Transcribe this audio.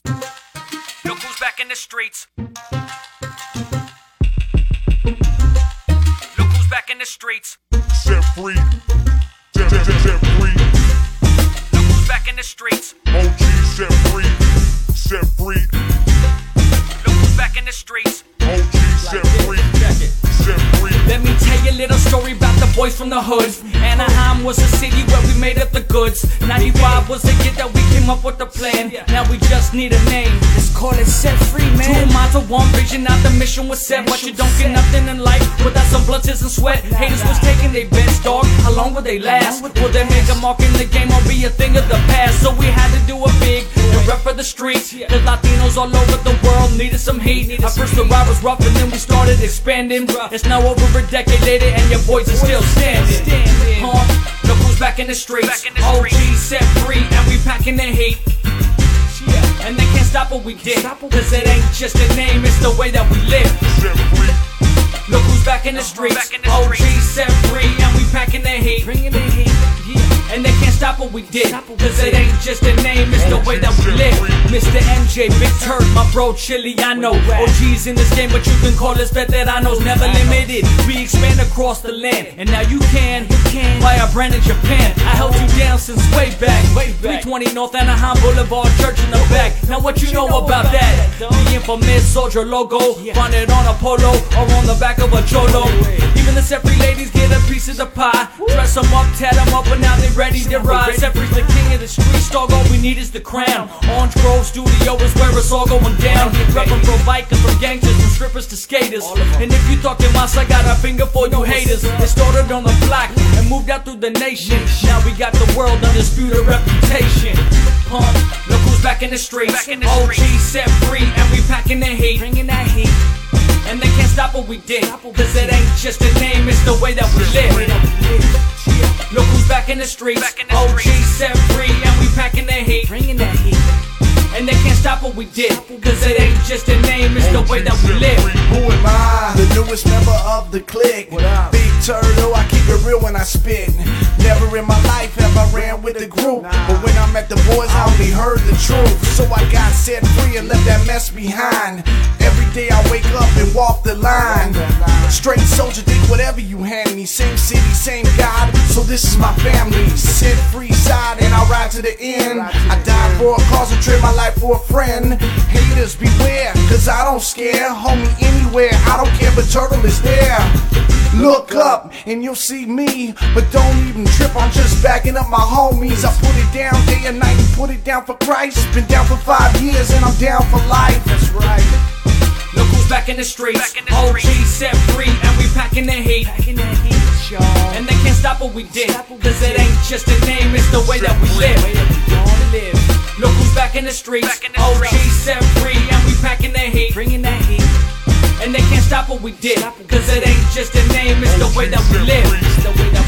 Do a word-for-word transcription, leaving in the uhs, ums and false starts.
Look who's back in the streets. Look who's back in the streets. Set free. Set, set, set, set free. Look who's back in the streets. O G set free. Set free. Look who's back in the streets. O G set free. Set free. Let me tell you a little story about the boys from the hood. Anaheim was a city where we made up the goods. ninety-five was the year that we came up with the plan. Now we just need a name. Let's call it Set Free, man. Two minds of one vision, now the mission was set. But you don't get nothing in life without some blood, tears, and sweat. Haters was taking their bets, dog. How long will they last? Will they make a mark in the game or be a thing of the past? So we had to do it big and rep for the streets. The Latinos all over the world needed some heat. At first the ride was rough and then we started expanding. It's now over a decade later and your boys are still standing. Huh? Look who's back in the streets. O G set free and we packing the heat. And they can't stop what we did, cause it ain't just a name, it's the way that we live. Set free. Look who's back in the streets. O G set free and we packing the heat. Bringing the heat. And they can't stop what we did, cause it ain't just a name, it's the way that we live. Mister M J, Big Turk, my bro Chiliano. O G's in this game, but you can call us veteranos, never limited. We expand across the land, and now you can buy a brand in Japan. I held you down since way back. three twenty North Anaheim Boulevard, church in the back. Now what you know about that? The infamous soldier logo, find it on a polo or on the back of a cholo. Even the Set Free ladies get a piece of the pie. Dress them up, tat them up, and now they ready to ride. Set Free's the king of the streets, dog, all we need is the crown. Orange Grove Studio is where it's all going down. Reppin' from bikers, from gangsters, from strippers to skaters. And if you talking mas, I got a finger for you haters. They started on the block and moved out through the nation. Now we got the world undisputed reputation. Pump, look who's back in the streets. O G set free and we packing the heat. Bringing that heat. And they can't stop what we did, cause it ain't just a name, it's the way that we live. Look who's back in the streets. O G set free and we packing the heat. Bringing that heat. And they can't stop what we did, cause it ain't just a name, it's the way that we live. Who am I? The newest member of the clique. Big Turtle, I keep it real when I spit. Never in my life have I ran with the group, but when I met the boys I only heard the truth. So I got set free and left that mess behind. Every day I wake up and walk the line. Straight soldier, think whatever you hand me. Same city, same God, so this is my family. Set free side and I ride to the end. I died for a cause and trade my life for a friend. Haters beware, cause I don't scare. Homie anywhere, I don't care, but Turtle is there. Look up and you'll see me, but don't even trip, I'm just backing up my homies. I put it down day and night and put it down for Christ. Been down for five years and I'm down for life. That's right. Look who's back in the streets. O G set free and we packing the heat. And they can't stop what we did, cause it ain't just a name, it's the way that we live. Look who's back in the streets. O G set free and we packing the heat. Bringing that heat. And they can't stop what we did, cause it ain't just a name, it's the way that we live. It's the way that